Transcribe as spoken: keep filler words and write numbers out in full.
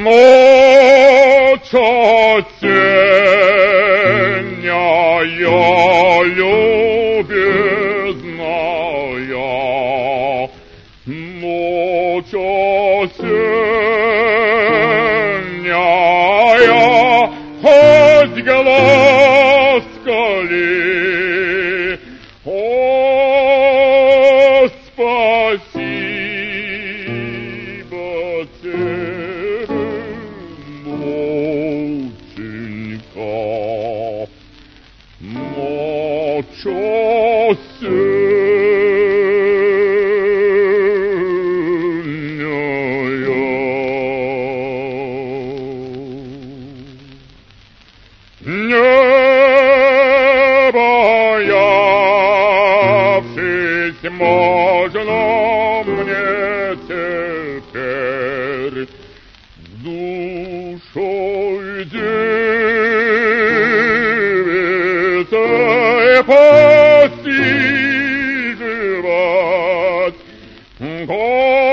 Мучосеняя любезная, мучосеняя, хоть глаз коли, о, спасибо тебе, мученька, не боявшись, можно мне теперь с душой девицей посиживать.